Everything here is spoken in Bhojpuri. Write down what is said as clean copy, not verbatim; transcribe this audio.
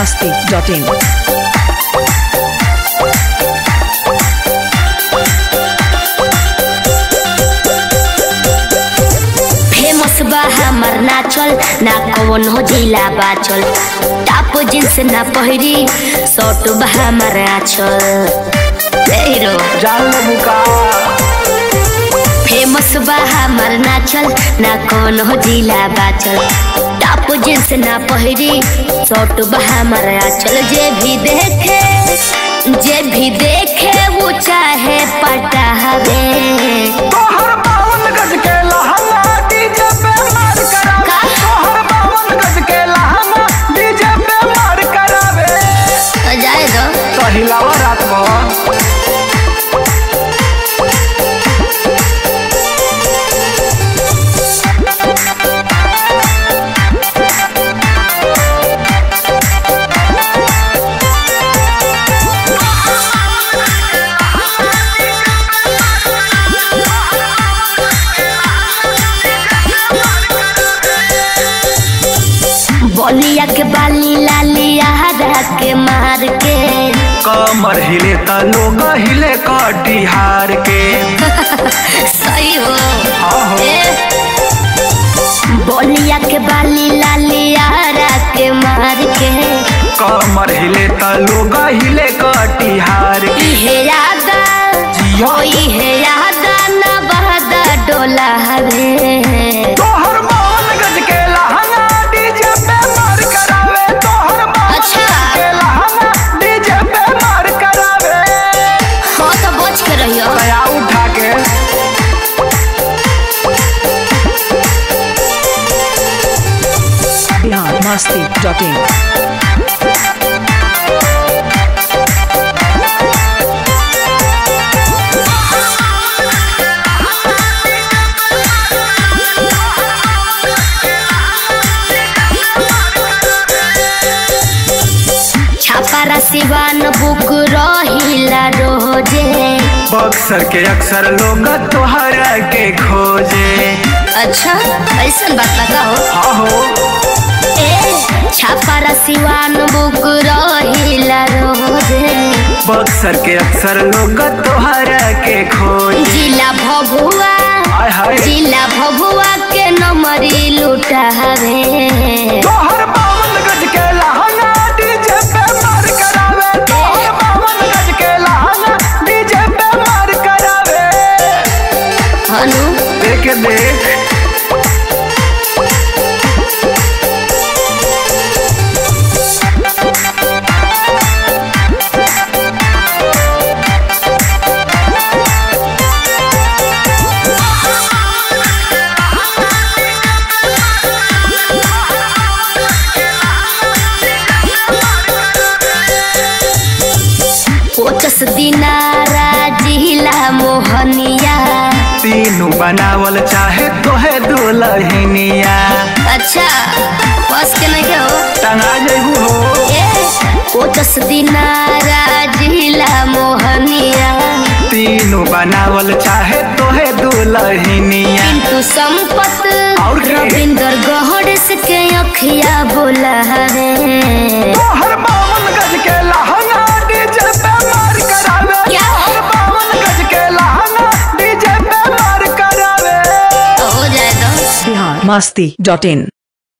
biharmasti.in फेमस बा हमर नाचल ना कौन हो जिला बाचल टाप जींस ना पहिरी शॉर्ट बा हमर आचल हीरो जान ले बुका फेमस बा हमर नाचल ना कौन हो जिला बाचल टाप जींस ना पहिरी शॉर्ट बा हमर आचल जे भी देखे वो चाहे पटावे तोहर 52 गज के लहंगा डीजे पे मार करावे तोहर 52 गज के लहंगा डीजे पे मार करावे जाए दो तो हिलावा रात भर बोलिया के बाली लालिया हरा के मार के कमर हिले त लोग हिले कटिहार के सही हो आहो। बोलिया के बाली लालिया हरा के मार के कमर हिले त लोग हिले कटिहार के इहे यादा जिया। इहे यादा ना बहदा डोला हवे तोहर 52 गज के लहंगा डीजे पे मार करावे तोहर 52 अच्छा। गज के लहंगा डीजे पे मार करावे हो तो बच के रहियो दया उठा के biharmasti.in छापारा सिवान बुक रहिला रोजे बक्सर के अक्सर लोग तोहरा के खोजे अच्छा ऐसा बात लगा हो आहो ए छापारा सिवान बुक रहिला रोजे बक्सर के अक्सर लोग तोहरा के खोजे जिला भभुआ आय हाय जिला भभुआ के नमरी लुटा हवे तोहर 52 गज के लहंगा डीजे पे मार करावे तोहर 52 गज के लहंगा डीजे पे मार करावे हनु देख देख कोचस दिनारा जिला मोहनिया तीनों बनावल चाहे तोहे दुल्हनिया अच्छा बस के नहीं हो टंगा जेबू हो ए कोचस दिनारा जिला मोहनिया तीनों बनावल चाहे तोहे दुल्हनिया किंतु संपत और के? रविंदर गहड़स के अखिया बोला है तोहर 52 गज के लहंगा डीजे पे मार करावे क्या? तोहर 52 गज के लहंगा डीजे पे मार करावे हो जाए तो biharmasti.in